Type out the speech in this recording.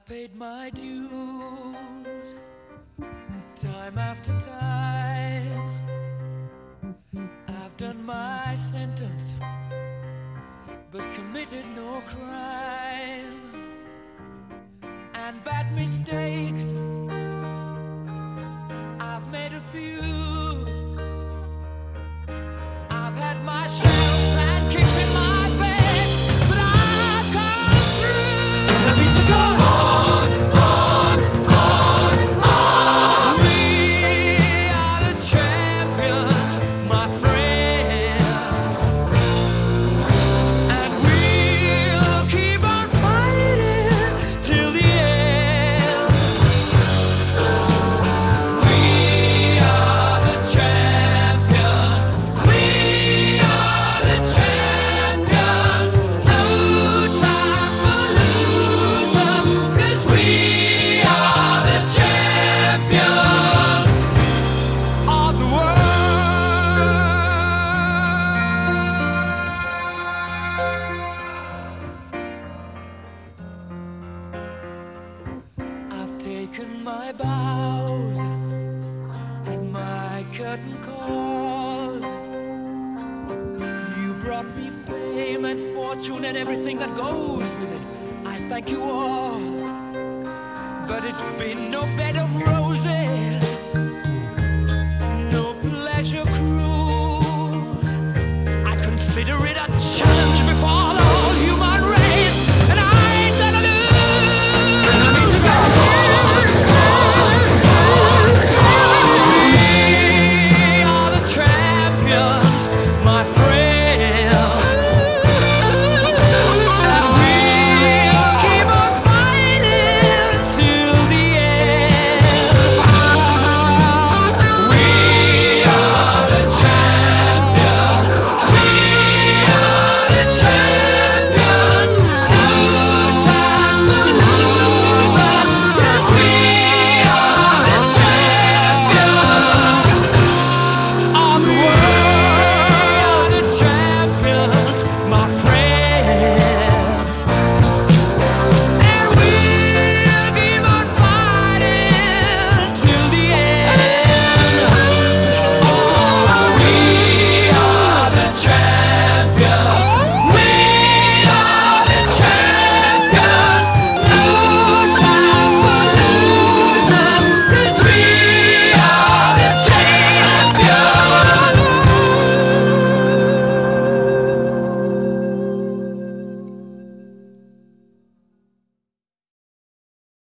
paid my dues time after time. I've done my sentence, but committed no crime. And bad mistakes, I've made a few. I've had my shells and kicks in my face, but I've come through. The beats are going on, on, on, on. We are the champions, my friends, and we'll keep on fighting till the end. We are the champions. We are the champions. No time for losers, 'cause we are the champions of the world. I've taken my bows and my curtain calls. You brought me fame and fortune and everything that goes with it. I thank you all, but it's been no bed of roses, no pleasure cruise. I consider it a challenge